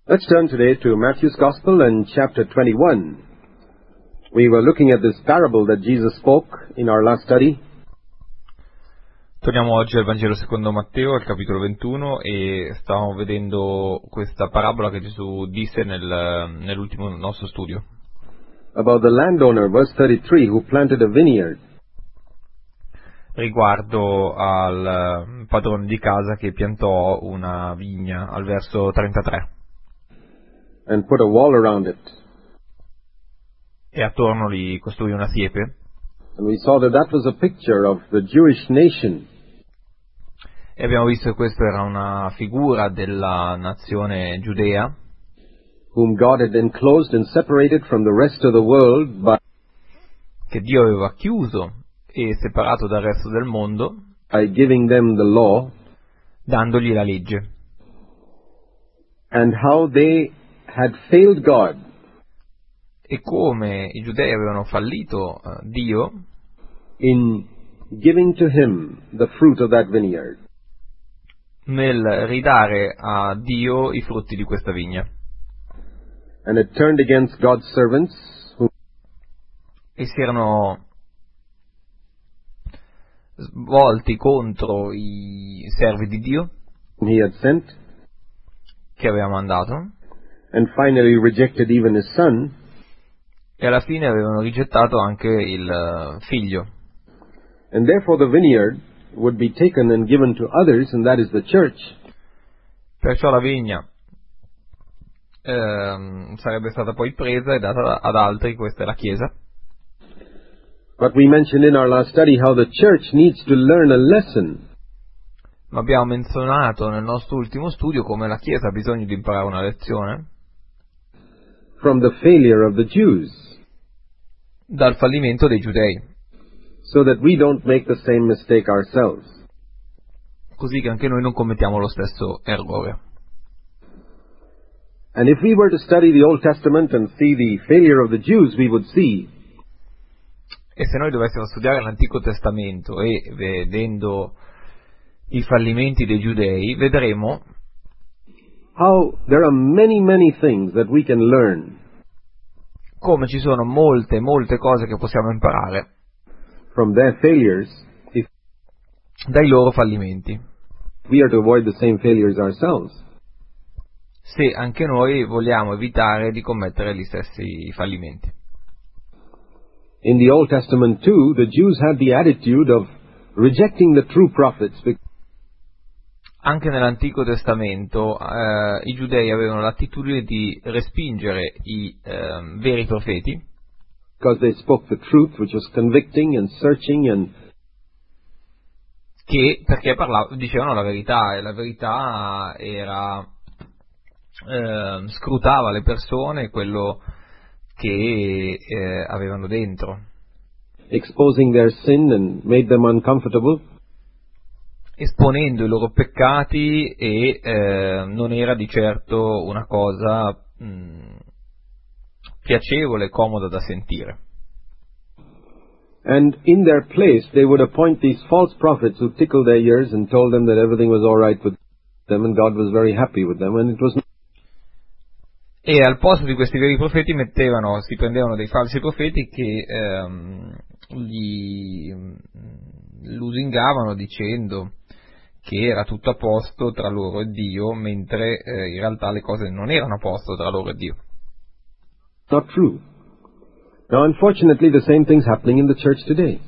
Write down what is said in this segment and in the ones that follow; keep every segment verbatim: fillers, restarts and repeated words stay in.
Let's turn today to Matthew's Gospel and chapter twenty-one. We were looking at this parable that Jesus spoke in our last study. Torniamo oggi al Vangelo secondo Matteo, al capitolo ventuno, e stavamo vedendo questa parabola che Gesù disse nel, nell'ultimo nostro studio. About the landowner, verse thirty-three, who planted a vineyard. Riguardo al padrone di casa che piantò una vigna, al verso trentatré. And put a wall around it. E attorno gli costruì una siepe. And we saw that that was a picture of the Jewish nation. E abbiamo visto che questa era una figura della nazione giudea, whom God had enclosed and separated from the rest of the world by, che Dio aveva chiuso e separato dal resto del mondo, by giving them the law, dandogli la legge. And how they had failed God. E come i giudei avevano fallito uh, Dio in giving to him the fruit of that vineyard. Nel ridare a Dio i frutti di questa vigna. And it turned against God's servants who, e si erano volti contro i servi di Dio he had sent, che aveva mandato, and finally rejected even his son, e alla fine avevano rigettato anche il figlio. And therefore the vineyard would be taken and given to others, and that is the church. Perciò la vigna ehm, sarebbe stata poi presa e data ad altri, questa è la Chiesa. But we mentioned in our last study how the church needs to learn a lesson. Ma abbiamo menzionato nel nostro ultimo studio come la Chiesa ha bisogno di imparare una lezione from the failure of the Jews, dal fallimento dei giudei, so that we don't make the same mistake ourselves. Così che anche noi non commettiamo lo stesso errore. And if we were to study the Old Testament and see the failure of the Jews, we would see E se noi dovessimo studiare l'Antico Testamento e vedendo i fallimenti dei giudei, vedremo how there are many, many things that we can learn come ci sono molte, molte cose che possiamo imparare from their failures if dai loro fallimenti, we are to avoid the same failures ourselves. Se anche noi vogliamo evitare di commettere gli stessi fallimenti. In the Old Testament too, the Jews had the attitude of rejecting the true prophets. Anche nell'Antico Testamento eh, i giudei avevano l'attitudine di respingere i eh, veri profeti, because they spoke the truth, which was convicting and searching and che perché parlavano, dicevano la verità, e la verità era eh, scrutava le persone, quello che eh, avevano dentro, exposing their sin and made them uncomfortable, esponendo i loro peccati, e eh, non era di certo una cosa mh, piacevole, comoda da sentire. And in their place they would appoint these false prophets who tickled their ears and told them that everything was all right with them and God was very happy with them, and it was not. E al posto di questi veri profeti mettevano, si prendevano dei falsi profeti che ehm, gli lusingavano dicendo che era tutto a posto tra loro e Dio, mentre eh, in realtà le cose non erano a posto tra loro e Dio. Not true. Now, unfortunately, the same thing's happening in the church today.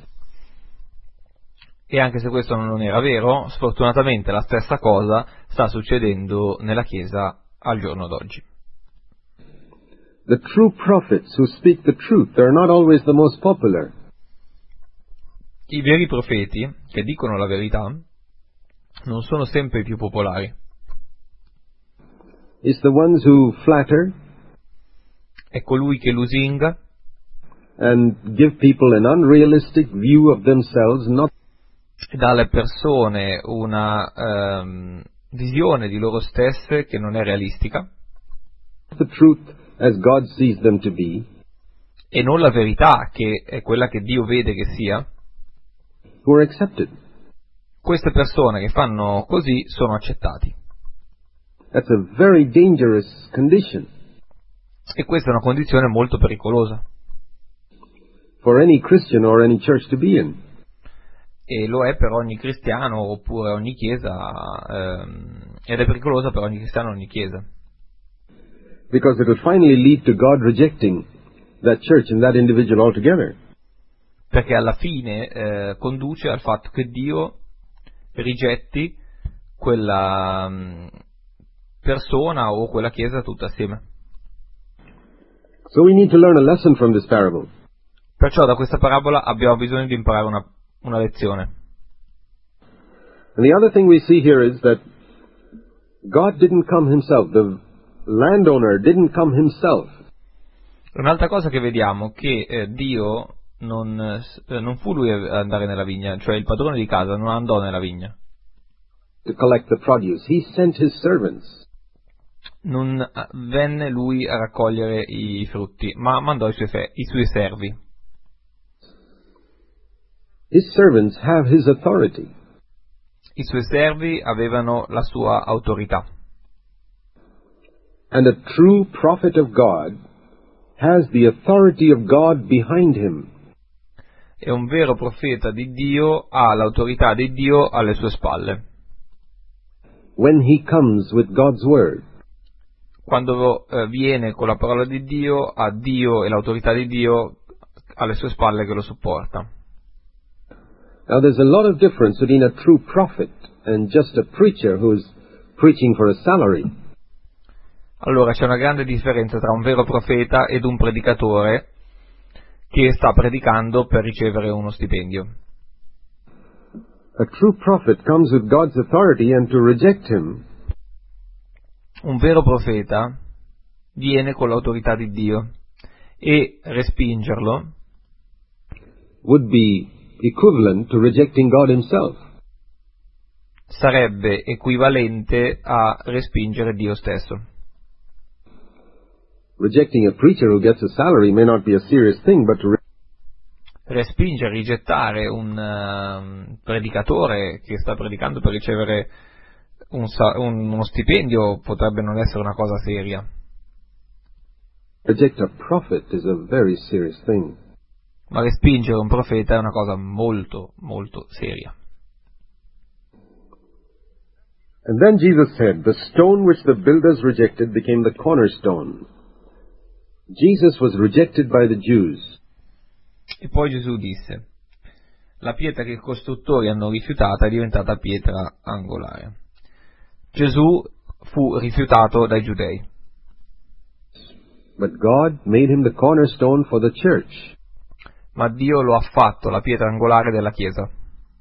E anche se questo non era vero, sfortunatamente la stessa cosa sta succedendo nella Chiesa al giorno d'oggi. The true prophets who speak the truth are not always the most popular. I veri profeti che dicono la verità non sono sempre i più popolari. It's the ones who flatter, è colui che lusinga and give people an unrealistic view of themselves, not e dà alle persone una um, visione di loro stesse che non è realistica, the truth as God sees them to be, e non la verità che è quella che Dio vede che sia, who are accepted. Queste persone che fanno così sono accettati. That's a very dangerous condition E questa è una condizione molto pericolosa. for any Christian or any church to be in. E lo è per ogni cristiano oppure ogni chiesa, ehm, ed è pericolosa per ogni cristiano e ogni chiesa. Because it will finally lead to God rejecting that church and that individual altogether. Perché alla fine eh, conduce al fatto che Dio rigetti quella um, persona o quella chiesa tutta assieme. So we need to learn a lesson from this parable. Perciò da questa parabola abbiamo bisogno di imparare una, una lezione. And the other thing we see here is that God didn't come himself. The landowner didn't come himself. Un'altra cosa che vediamo è che eh, Dio non, eh, non fu lui ad andare nella vigna, cioè il padrone di casa non andò nella vigna. To collect the produce. He sent his servants. Non venne lui a raccogliere i frutti, ma mandò i suoi, fe- i suoi servi. His servants have his authority. I suoi servi avevano la sua autorità. And a true prophet of God has the authority of God behind him. E un vero profeta di Dio ha l'autorità di Dio alle sue spalle. When he comes with God's word. Quando eh, viene con la parola di Dio, ha Dio e l'autorità di Dio alle sue spalle che lo supporta. Now there's a lot of difference between a true prophet and just a preacher who's preaching for a salary. Allora c'è una grande differenza tra un vero profeta ed un predicatore che sta predicando per ricevere uno stipendio. A true prophet comes with God's authority, and to reject him Un vero profeta viene con l'autorità di Dio e respingerlo would be equivalent to rejecting God himself. sarebbe equivalente a respingere Dio stesso. Rejecting a preacher who gets a salary may not be a serious thing, but to re- Respingere, rigettare un uh, predicatore che sta predicando per ricevere un, un, uno stipendio potrebbe non essere una cosa seria. reject a prophet is a very serious thing. Ma respingere un profeta è una cosa molto, molto seria. And then Jesus said, "The stone which the builders rejected became the cornerstone." Jesus was rejected by the Jews. E poi Gesù disse: la pietra che i costruttori hanno rifiutata è diventata pietra angolare. Gesù fu rifiutato dai giudei. But God made him the cornerstone for the church. Ma Dio lo ha fatto la pietra angolare della Chiesa.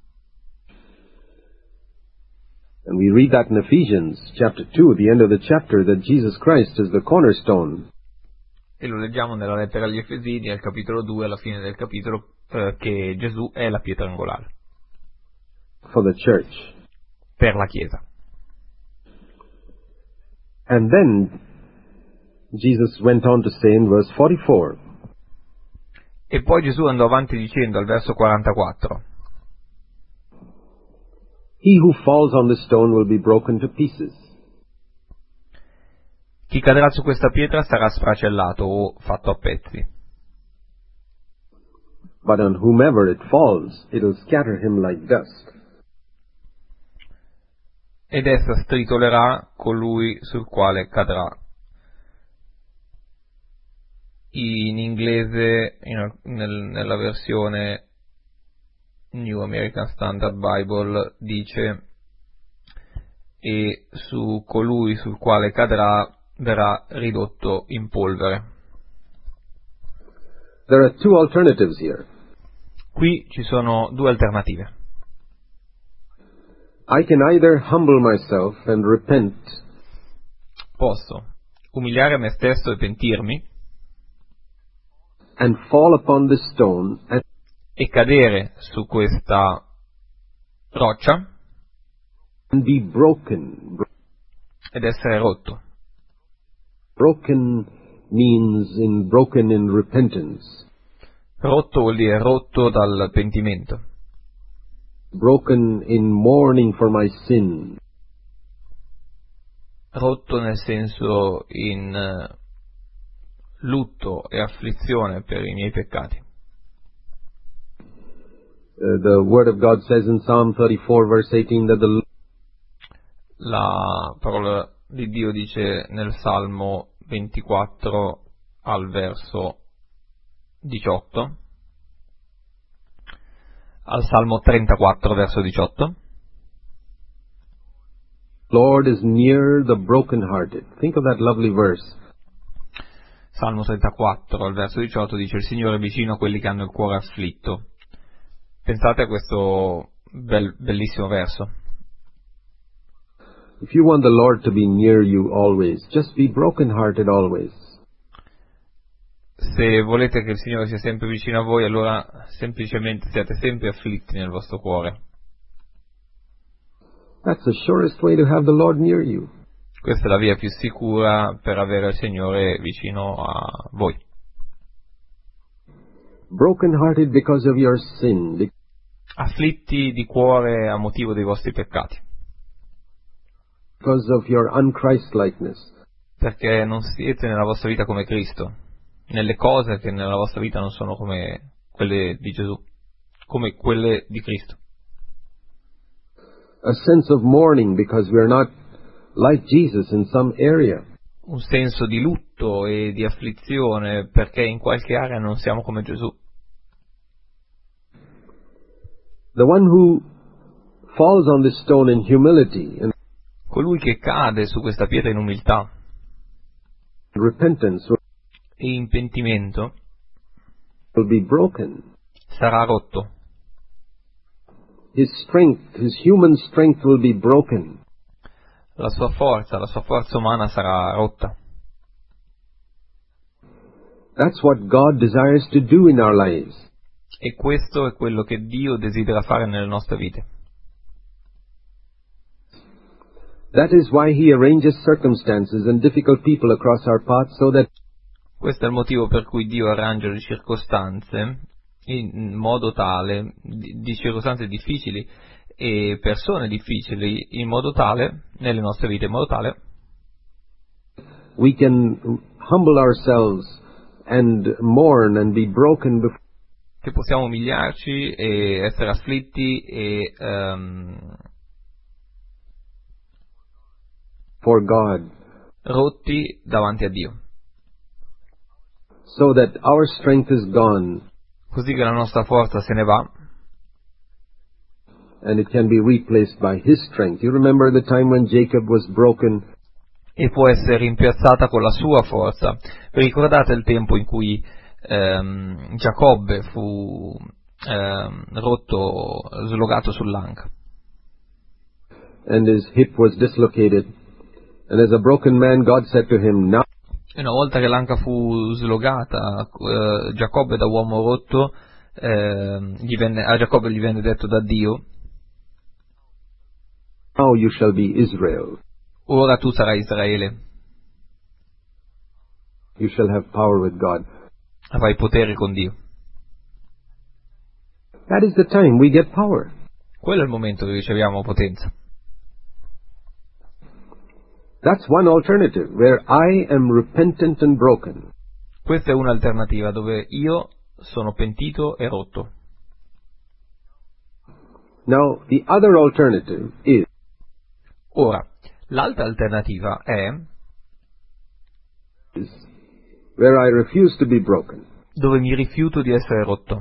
And we read that in Ephesians chapter two, the end of the chapter, that Jesus Christ is the cornerstone. E lo leggiamo nella lettera agli Efesini, al capitolo due, alla fine del capitolo, eh, che Gesù è la pietra angolare. For the church. Per la Chiesa. And then Jesus went on to say in verse forty-four, E poi Gesù andò avanti dicendo al verso quarantaquattro: "He who falls on this stone will be broken to pieces. chi cadrà su questa pietra sarà sfracellato o fatto a pezzi. But on whomever it falls, it'll scatter him like dust." Ed essa stritolerà colui sul quale cadrà. In inglese, in, nel, nella versione New American Standard Bible, dice: e su colui sul quale cadrà verrà ridotto in polvere. There are two alternatives here. Qui ci sono due alternative. I can either humble myself and repent, Posso umiliare me stesso e pentirmi and fall upon this stone and e cadere su questa roccia be broken. ed essere rotto. Broken means in broken in repentance. Rotto vuol dire rotto dal pentimento. Broken in mourning for my sin. rotto nel senso in eh, lutto e afflizione per i miei peccati. Uh, the Word of God says in Psalm thirty-four, verse eighteen, that the La parola di Dio dice nel Salmo ventiquattro al verso diciotto, al Salmo trentaquattro verso diciotto, Lord is near the brokenhearted. Think of that lovely verse. Salmo trentaquattro al verso diciotto dice: il Signore è vicino a quelli che hanno il cuore afflitto. Pensate a questo bel, bellissimo verso. If you want the Lord to be near you always, just be brokenhearted always. Se volete che il Signore sia sempre vicino a voi, allora semplicemente siate sempre afflitti nel vostro cuore. That's the surest way to have the Lord near you. Questa è la via più sicura per avere il Signore vicino a voi. Brokenhearted because of your sin, Afflitti di cuore a motivo dei vostri peccati, because of your unChristlikeness. perché non siete nella vostra vita come Cristo, nelle cose che nella vostra vita non sono come quelle di Gesù, come quelle di Cristo. A sense of mourning because we are not like Jesus in some area. Un senso di lutto e di afflizione perché in qualche area non siamo come Gesù. The one who falls on this stone in humility and Colui che cade su questa pietra in umiltà repentance e in pentimento will be broken. sarà rotto. His strength, his human strength will be broken. La sua forza, la sua forza umana sarà rotta. That's what God desires to do in our lives. E questo è quello che Dio desidera fare nelle nostre vite. That is why He arranges circumstances and difficult people across our path so that Questo è il motivo per cui Dio arrangia le circostanze in modo tale, di, di circostanze difficili e persone difficili in modo tale, nelle nostre vite, in modo tale we can humble ourselves and mourn and be broken before che possiamo umiliarci e essere afflitti e um, for God, rotti davanti a Dio, so that our strength is gone così che la nostra forza se ne va and it can be replaced by His strength. You remember the time when Jacob was broken e può essere rimpiazzata con la sua forza. Vi ricordate il tempo in cui ehm, Giacobbe fu ehm, rotto, slogato sull'anca and his hip was dislocated, and as a broken man God said to him, now e una volta che l'anca fu slogata, eh, Giacobbe da uomo rotto, eh, gli venne, a Giacobbe gli venne detto da Dio: now you shall be Israel. ora tu sarai Israele, You shall have power with God. avrai potere con Dio. That is the time we get power. Quello è il momento che riceviamo potenza. That's one alternative, where I am repentant and broken. Questa è un'alternativa dove io sono pentito e rotto. Now, the other alternative is Ora, l'altra alternativa è where I refuse to be broken, dove mi rifiuto di essere rotto,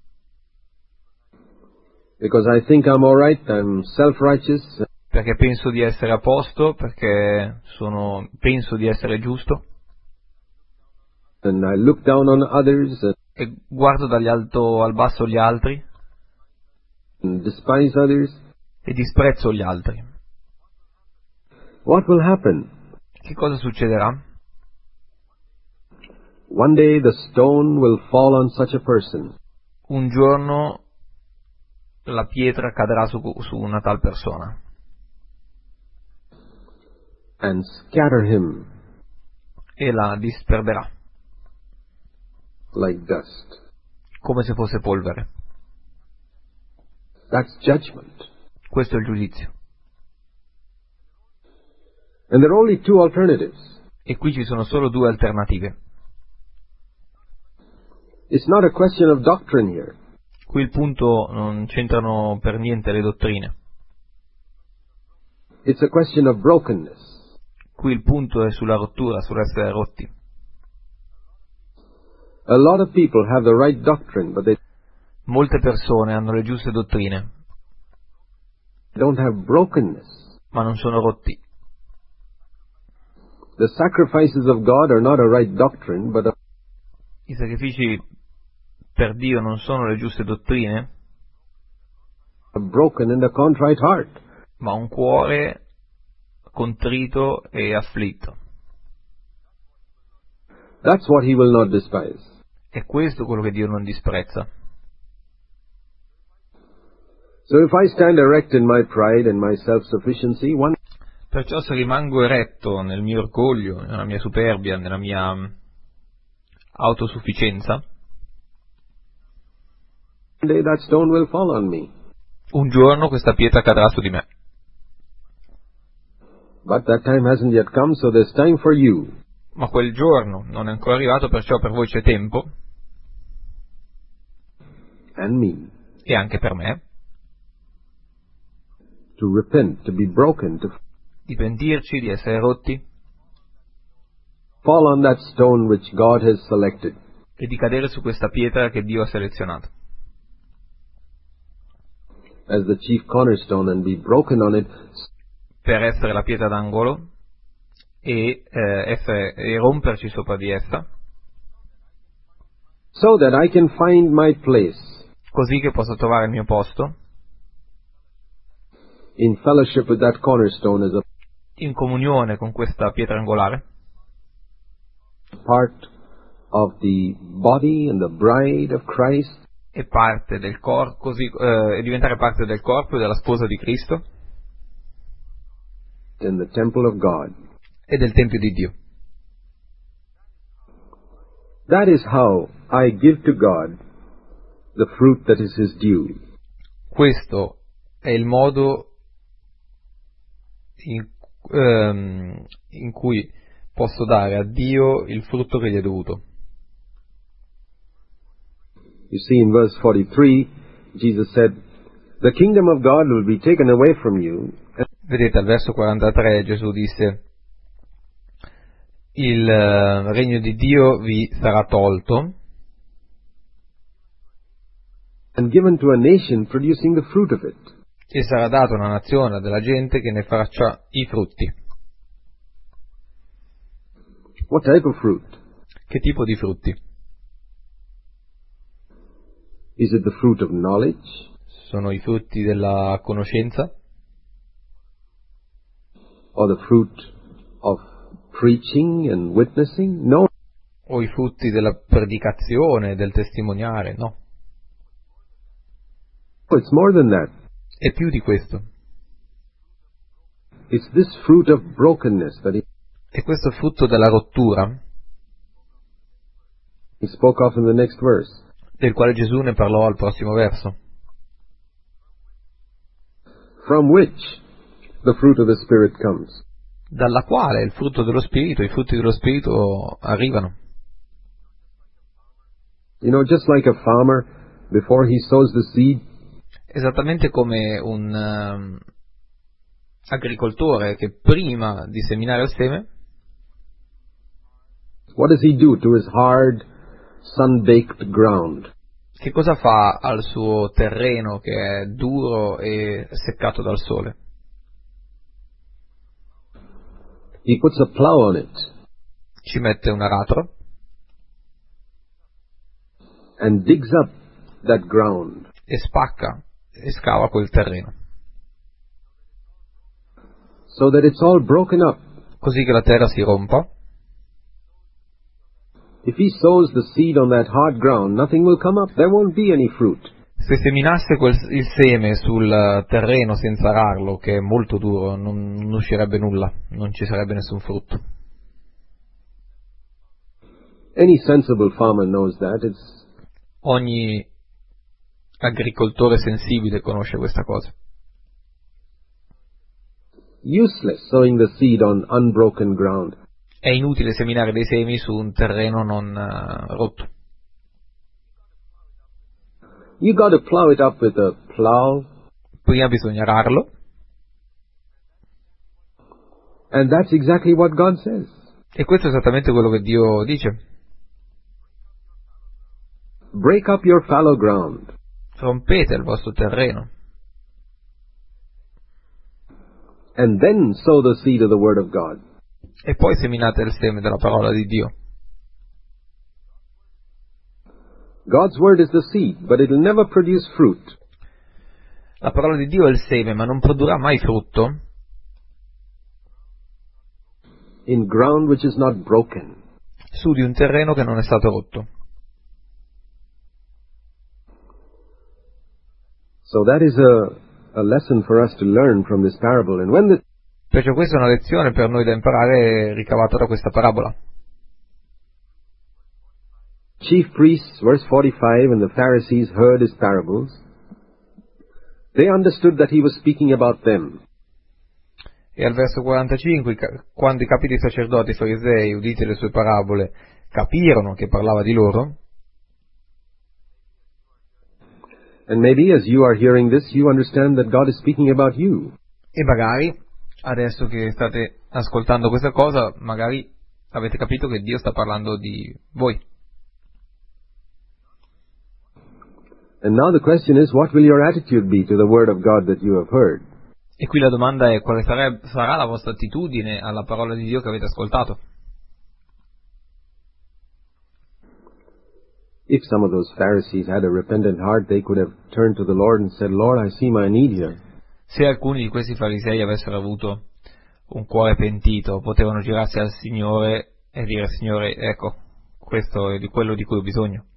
because I think I'm all right, I'm self-righteous, perché penso di essere a posto, perché sono, penso di essere giusto, and I look down on others e guardo dagli alto al basso gli altri and despise others. e disprezzo gli altri. What will happen? Che cosa succederà? One day the stone will fall on such a person, Un giorno la pietra cadrà su, su una tal persona and scatter him e la disperderà like dust. come se fosse polvere. That's judgment. Questo è il giudizio. And there are only two alternatives. E qui ci sono solo due alternative. It's not a question of doctrine here. Qui il punto non c'entrano per niente le dottrine. It's a question of brokenness. Qui il punto è sulla rottura, sull'essere rotti. A lot of people have the right doctrine, but they Molte persone hanno le giuste dottrine, don't have brokenness. ma non sono rotti. The sacrifices of God are not a right doctrine, but a, I sacrifici per Dio non sono le giuste dottrine, a broken and a contrite heart. ma un cuore contrito e afflitto. That's what He will not despise. È questo quello che Dio non disprezza. So if I stand erect in my pride and my self-sufficiency, one Perciò se rimango eretto nel mio orgoglio, nella mia superbia, nella mia autosufficienza, day that stone will fall on me. un giorno questa pietra cadrà su di me. But that time hasn't yet come, so there's time for you. Ma quel giorno non è ancora arrivato, perciò per voi c'è tempo, And me. e anche per me, To repent, to be broken, to di pentirci, di essere rotti fall on that stone which God has selected. e di cadere su questa pietra che Dio ha selezionato As the chief cornerstone and be broken on it, per essere la pietra d'angolo e, eh, essere, e romperci sopra di essa, so that I can find my place così che possa trovare il mio posto in fellowship with that cornerstone as a in comunione con questa pietra angolare, part of the body and the bride of Christ, e parte del corpo, così, eh, e diventare parte del corpo e della sposa di Cristo in the temple of God. e del Tempio di Dio. That is how I give to God the fruit that is His due. Questo è il modo in, ehm, in cui posso dare a Dio il frutto che gli è dovuto. You see, in verse forty-three, Jesus said, "The kingdom of God will be taken away from you, Vedete, al verso quarantatré Gesù disse: il eh, regno di Dio vi sarà tolto and given to a nation producing the fruit of it." e sarà dato a una nazione, della gente che ne faccia i frutti. What type of fruit? Che tipo di frutti? Is it the fruit of knowledge? Sono i frutti della conoscenza? Or the fruit of preaching and witnessing? No. O i frutti della predicazione, del testimoniare? No. It's more than that. È più di questo. It's this fruit of brokenness that he, E questo frutto della rottura, he spoke of in the next verse. del quale Gesù ne parlò al prossimo verso, From which the fruit of the Spirit comes. dalla quale il frutto dello Spirito, i frutti dello Spirito arrivano. You know, just like a farmer, before he sows the seed, Esattamente come un um, agricoltore che prima di seminare il seme, what does he do to his hard, sun-baked ground? che cosa fa al suo terreno che è duro e seccato dal sole? He puts a plow on it Ci mette un aratro and digs up that ground e spacca e scava quel terreno, so that it's all broken up. così che la terra si rompa. If he sows the seed on that hard ground, nothing will come up. There won't be any fruit. Se seminasse quel, il seme sul terreno senza ararlo, che è molto duro, non, non uscirebbe nulla, non ci sarebbe nessun frutto. Any sensible farmer knows that. It's Ogni agricoltore sensibile conosce questa cosa. useless sowing the seed on unbroken ground. È inutile seminare dei semi su un terreno non uh, rotto. You got to plow it up with a plow. Prima bisogna ararlo. And that's exactly what God says. E questo è esattamente quello che Dio dice. Break up your fallow ground. Rompete il vostro terreno. And then sow the seed of the Word of God. E poi seminate il seme della parola di Dio. God's Word is the seed, but it will never produce fruit. La parola di Dio è il seme, ma non produrrà mai frutto In ground which is not broken. su di un terreno che non è stato rotto. So that is a, a lesson for us to learn from this parable. And when the Perciò questa è una lezione per noi da imparare ricavata da questa parabola. chief priests, verse forty-five, and the Pharisees heard his parables, they understood that he was speaking about them. E al verso quarantacinque, quando i capi dei sacerdoti e i farisei, udite le sue parabole, capirono che parlava di loro. And maybe as you are hearing this, you understand that God is speaking about you. E magari, adesso che state ascoltando questa cosa, magari avete capito che Dio sta parlando di voi. And now the question is, what will your attitude be to the word of God that you have heard? E qui la domanda è: quale sarà, sarà la vostra attitudine alla parola di Dio che avete ascoltato? If some of those Pharisees had a repentant heart, they could have turned to the Lord and said, Lord, I see my need here. Se alcuni di questi farisei avessero avuto un cuore pentito, potevano girarsi al Signore e dire: Signore, ecco, questo è di quello di cui ho bisogno.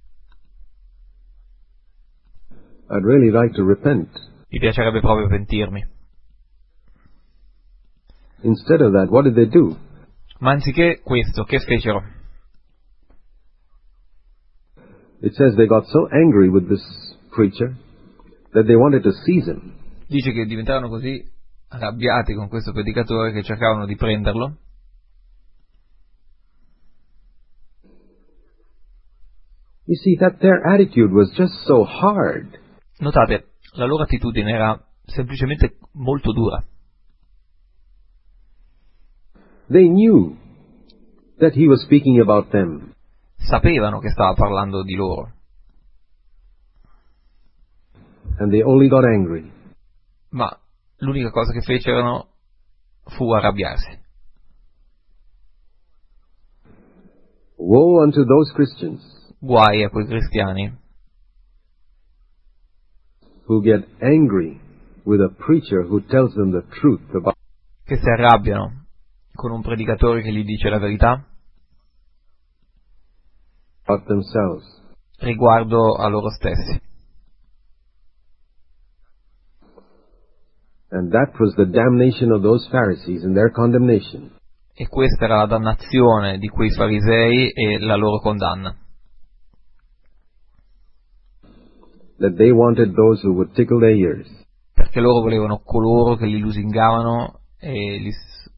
I'd really like to repent. Mi piacerebbe proprio pentirmi. Instead of that, what did they do? Ma anziché questo, che fecero? It says they got so angry with this preacher that they wanted to seize him. Dice che diventarono così arrabbiati con questo predicatore che cercavano di prenderlo. You see, that their attitude was just so hard. Notate, la loro attitudine era semplicemente molto dura. They knew that he was speaking about them. Sapevano che stava parlando di loro. And they only got angry. Ma l'unica cosa che fecero fu arrabbiarsi. Woe unto those Christians Guai a quei cristiani who get angry with a preacher who tells them the truth about che si arrabbiano con un predicatore che gli dice la verità themselves. riguardo a loro stessi. And that was the damnation of those Pharisees and their condemnation. E questa era la dannazione di quei farisei e la loro condanna. That they wanted those who would tickle their ears. Perché loro volevano coloro che li lusingavano e li s-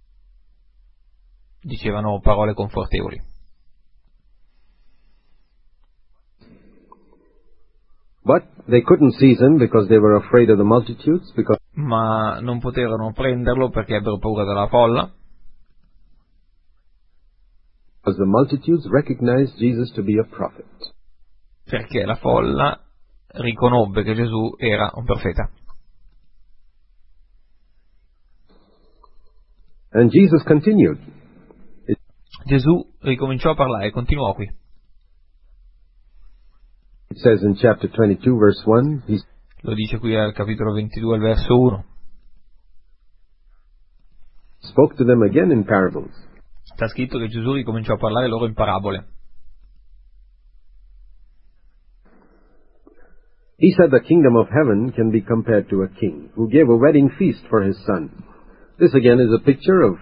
dicevano parole confortevoli. But they couldn't seize him because they were afraid of the multitudes, because Ma non poterono prenderlo perché ebbero paura della folla, the multitudes recognized Jesus to be a prophet. perché la folla riconobbe che Gesù era un profeta. And Jesus continued. It Gesù ricominciò a parlare e continuò qui. says in chapter twenty-two, verse one, he Lo dice qui al capitolo ventidue, al verso uno. spoke to them again in parables. Sta scritto che Gesù ricominciò a parlare loro in parabole. He said the kingdom of heaven can be compared to a king who gave a wedding feast for his son. This again is a picture of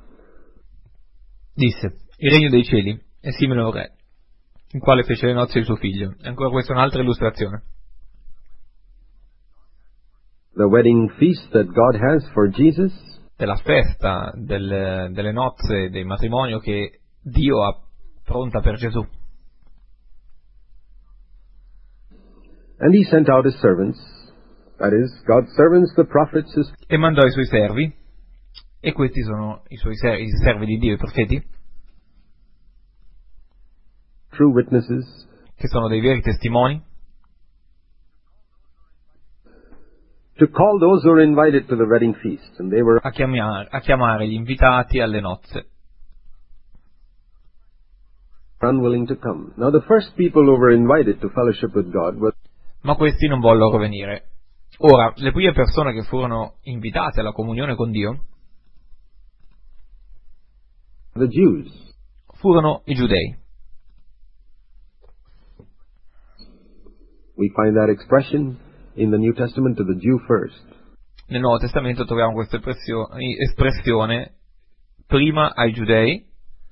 Disse: il regno dei cieli è simile a un re, il quale fece le nozze di suo figlio. E ancora questa è un'altra illustrazione. the wedding feast that God has for Jesus. Della festa, del, delle nozze, del matrimonio che Dio ha pronta per Gesù. And he sent out his servants, that is, God's servants, the prophets, his... E mandò i suoi servi, e questi sono i suoi servi, i servi di Dio, i profeti, true witnesses, che sono dei veri testimoni, to call those who were invited to the wedding feast, and they were a chiamare, a chiamare gli invitati alle nozze. unwilling to come. Now the first people who were invited to fellowship with God were Ma questi non vollero venire. Ora, le prime persone che furono invitate alla comunione con Dio the Jews. furono i giudei. We find that expression in the New Testament, to the Jew first. Nel Nuovo Testamento troviamo questa espressione prima ai giudei.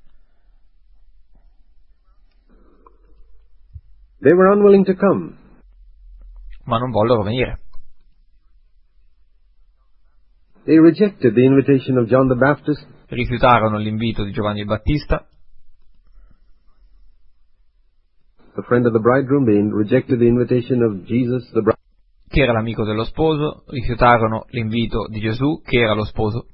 They were unwilling to come. Ma non vollero venire. They rejected the invitation of John the Baptist. Rifiutarono l'invito di Giovanni il Battista, the friend of the bridegroom. They rejected the invitation of Jesus, the bridegroom, che era l'amico dello sposo. Rifiutarono l'invito di Gesù, che era lo sposo.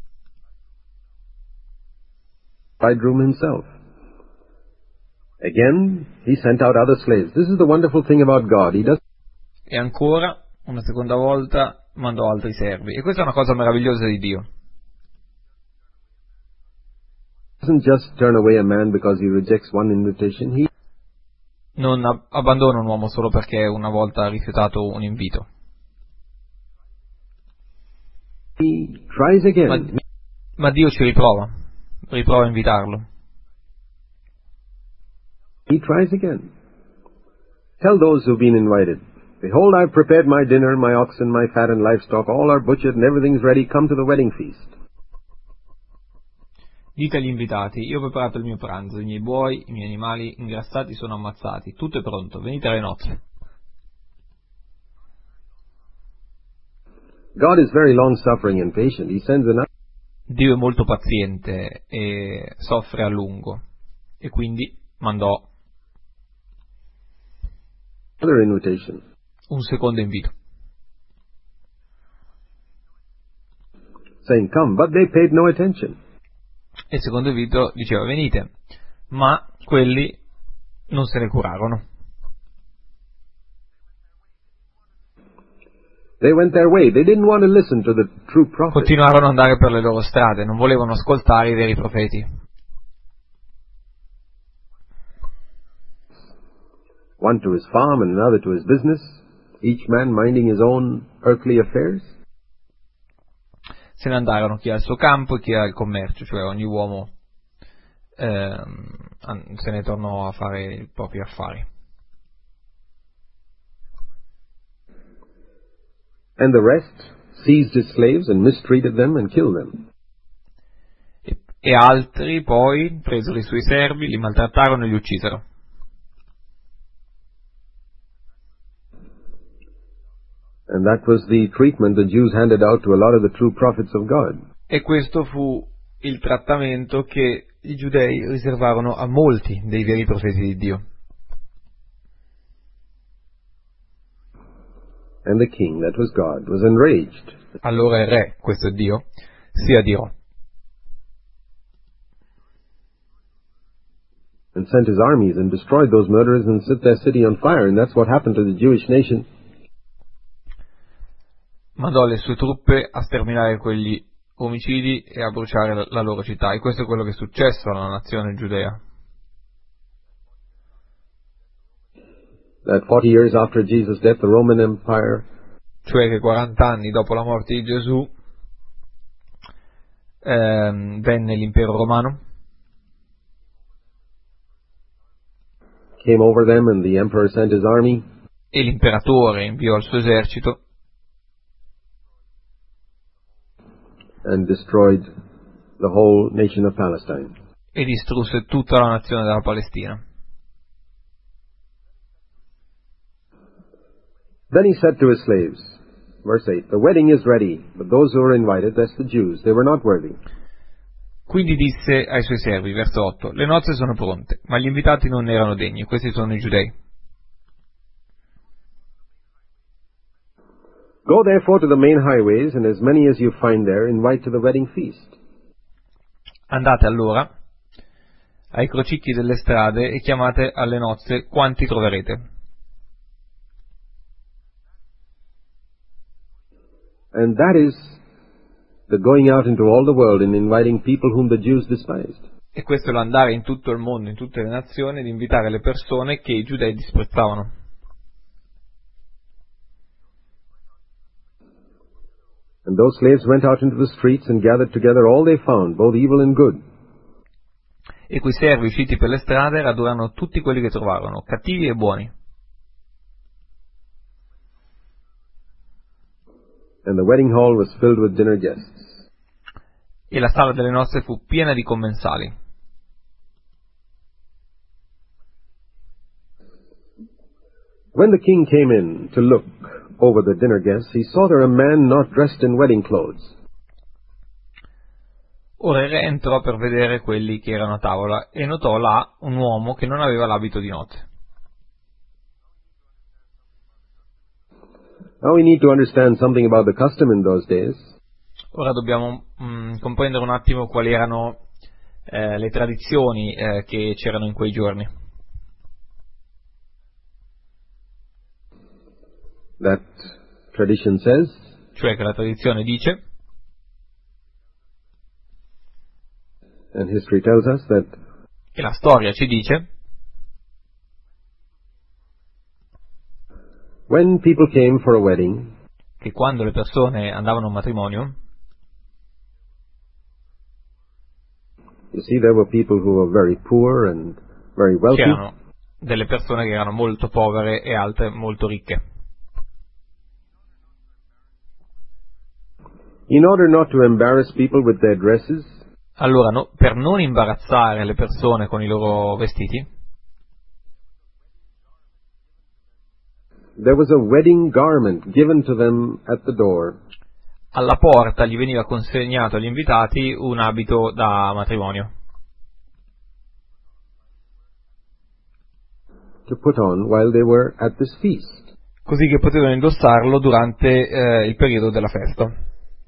bridegroom himself. Again, he sent out other slaves. This is the wonderful thing about God. He does E ancora, una seconda volta, mandò altri servi. E questa è una cosa meravigliosa di Dio. doesn't just turn away a man because he rejects one invitation. He Non ab- abbandona un uomo solo perché una volta ha rifiutato un invito. he tries again. Ma, ma Dio ci riprova, riprova a invitarlo. He tries again. Tell those who've been invited, behold, I've prepared my dinner, my oxen, my fat and livestock, all are butchered and everything's ready. Come to the wedding feast. Dite agli invitati, io ho preparato il mio pranzo, i miei buoi, i miei animali ingrassati sono ammazzati, tutto è pronto, venite alle nozze. God is very long-suffering and patient. He sends another Dio è molto paziente e soffre a lungo, e quindi mandò invitation, un secondo invito, saying, come, but they paid no attention. e il secondo invito diceva venite, ma quelli non se ne curarono. They went their way. They didn't want to listen to the true prophet. Continuarono ad andare per le loro strade, non volevano ascoltare i veri profeti. One to his farm and another to his business, each man minding his own earthly affairs. Se ne andarono chi al suo campo e chi al commercio, cioè ogni uomo ehm, se ne tornò a fare i propri affari. And the rest seized his slaves and mistreated them and killed them. E, e altri poi presero i suoi servi, li maltrattarono e li uccisero. And that was the treatment the Jews handed out to a lot of the true prophets of God. E questo fu il trattamento che i giudei riservarono a molti dei veri profeti di Dio. And the king, that was God, was enraged. Allora il re, questo è Dio, si adirò. And sent his armies and destroyed those murderers and set their city on fire. And that's what happened to the Jewish nation. Mandò le sue truppe a sterminare quegli omicidi e a bruciare la, la loro città. E questo è quello che è successo alla nazione giudea. That forty years after Jesus' death, the Roman Empire, Cioè che quaranta anni dopo la morte di Gesù ehm, venne l'impero romano, came over them, and the emperor sent his army. e l'imperatore inviò il suo esercito And destroyed the whole nation of Palestine. e distrusse tutta la nazione della Palestina. Then he said to his slaves, Verse eight, the wedding is ready, but those who were invited, that's the Jews, they were not worthy. Quindi disse ai suoi servi, verso otto, le nozze sono pronte, ma gli invitati non ne erano degni, questi sono i giudei. Go therefore to the main highways, and as many as you find there, invite to the wedding feast. Andate allora ai crocicchi delle strade e chiamate alle nozze quanti troverete. And that is the going out into all the world and inviting people whom the Jews despised. E questo è l'andare in tutto il mondo, in tutte le nazioni, ed invitare le persone che i giudei disprezzavano. And those slaves went out into the streets and gathered together all they found, both evil and good. E quei servi usciti per le strade radunano tutti quelli che trovarono, cattivi e buoni. And the wedding hall was filled with dinner guests. E la sala delle nozze fu piena di commensali. When the king came in to look over the dinner guests, he saw there a man not dressed in wedding clothes. Ora il re entrò per vedere quelli che erano a tavola e notò là un uomo che non aveva l'abito di nozze. Now we need to understand something about the custom in those days. Ora dobbiamo mh, comprendere un attimo quali erano eh, le tradizioni eh, che c'erano in quei giorni. That tradition says, Cioè che la tradizione dice, and history tells us, that e la storia ci dice, when people came for a wedding, che quando le persone andavano a un matrimonio, you see, there were people who were very poor and very wealthy. c'erano delle persone che erano molto povere e altre molto ricche. In order not to embarrass people with their dresses, Allora, no, per non imbarazzare le persone con i loro vestiti, there was a wedding garment given to them at the door. alla porta gli veniva consegnato agli invitati un abito da matrimonio, To put on while they were at this feast. così che potevano indossarlo durante eh, il periodo della festa.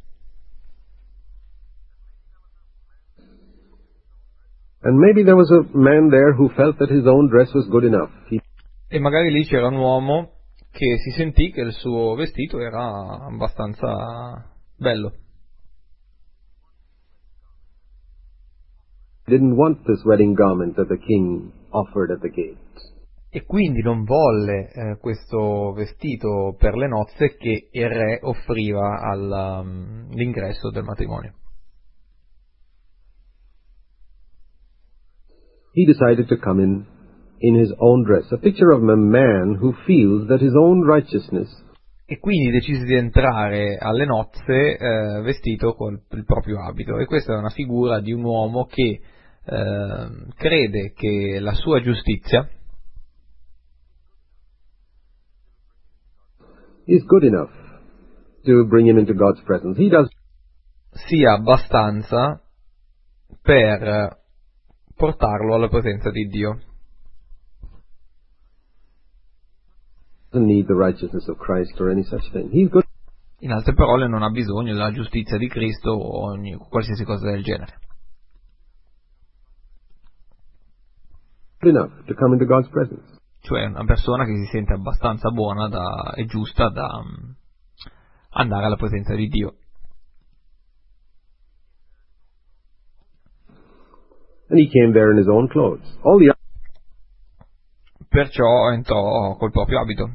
And maybe there was a man there who felt that his own dress was good enough. He E magari lì c'era un uomo che si sentì che il suo vestito era abbastanza bello. didn't want this wedding garment that the king offered at the gate. E quindi non volle eh, questo vestito per le nozze che il re offriva all'ingresso del matrimonio. He decided to come in in his own dress, a picture of a man who feels that his own righteousness E quindi decise di entrare alle nozze eh, vestito con il proprio abito. E questa è una figura di un uomo che eh, crede che la sua giustizia is good enough to bring him into God's presence. He does sia abbastanza per portarlo alla presenza di Dio. doesn't need the righteousness of Christ or any such thing. He's good In altre parole, non ha bisogno della giustizia di Cristo o ogni, qualsiasi cosa del genere. enough to come into God's presence. Cioè una persona che si sente abbastanza buona da, e giusta da um, andare alla presenza di Dio. And he came there in his own clothes. All the Perciò entrò col proprio abito.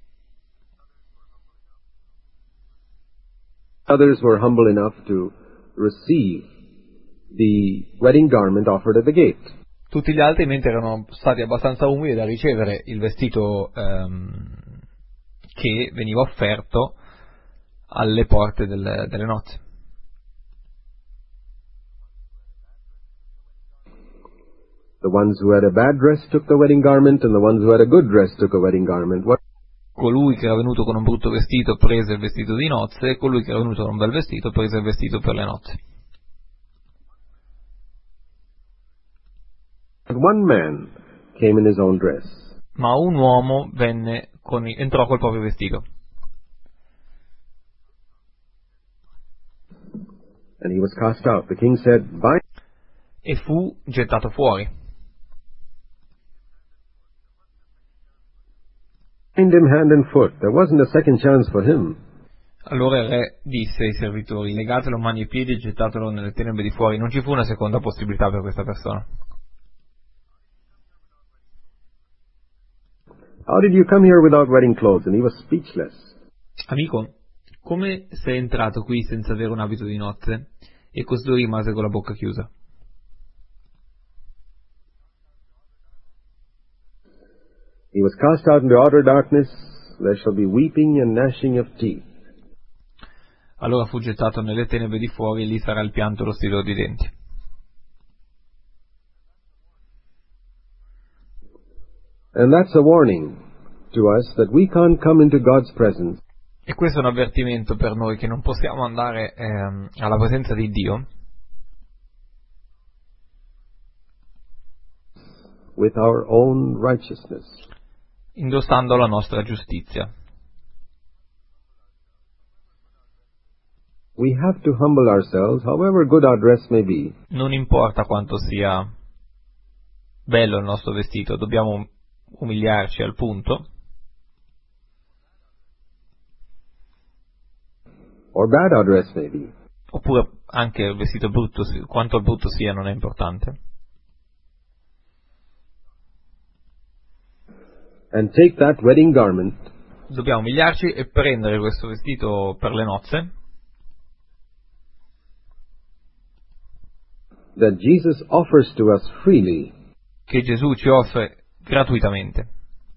others were humble enough to receive the wedding garment offered at the gate. Tutti gli altri mentre erano stati abbastanza umili da ricevere il vestito ehm, che veniva offerto alle porte delle, delle nozze. The ones who had a bad dress took the wedding garment, and the ones who had a good dress took a wedding garment. What Colui che era venuto con un brutto vestito prese il vestito di nozze, e colui che era venuto con un bel vestito prese il vestito per le nozze. But one man came in his own dress. Ma un uomo venne con il, entrò col proprio vestito. And he was cast out. The king said, bind E fu gettato fuori. him hand and foot. There wasn't a second chance for him. Allora il re disse ai servitori: legatelo mani e piedi e gettatelo nelle tenebre di fuori. Non ci fu una seconda possibilità per questa persona. How did you come here without wedding clothes? And he was speechless. Amico, come sei entrato qui senza avere un abito di nozze? E costui rimase con la bocca chiusa. He was cast out into outer darkness. There shall be weeping and gnashing of teeth. Allora fu gettato nelle tenebre di fuori, e lì sarà il pianto e lo stridore di denti. And that's a warning to us that we can't come into God's presence E questo è un avvertimento per noi che non possiamo andare ehm, alla presenza di Dio with our own righteousness. indossando la nostra giustizia. We have to humble ourselves, however good our dress may be. Non importa quanto sia bello il nostro vestito, dobbiamo umiliarci al punto, or bad our dress may be. oppure anche il vestito brutto, quanto brutto sia non è importante, and take that wedding garment dobbiamo umiliarci e prendere questo vestito per le nozze that Jesus offers to us freely, che Gesù ci offre gratuitamente,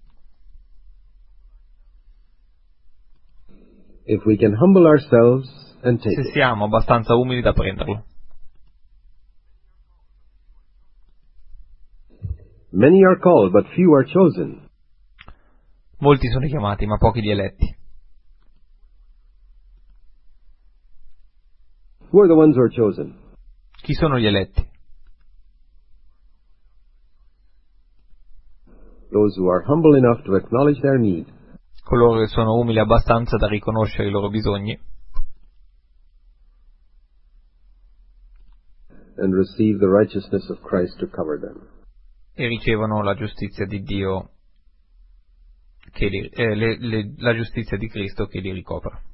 if we can humble ourselves and take se it. siamo abbastanza umili da prenderlo. Many are called, but few are chosen. Molti sono chiamati, ma pochi gli eletti. Who are the ones who are chosen? Chi sono gli eletti? Those who are humble enough to acknowledge their need Coloro che sono umili abbastanza da riconoscere i loro bisogni and receive the righteousness of Christ to cover them. e ricevono la giustizia di Dio, che li, eh, le, le, la giustizia di Cristo che li ricopre.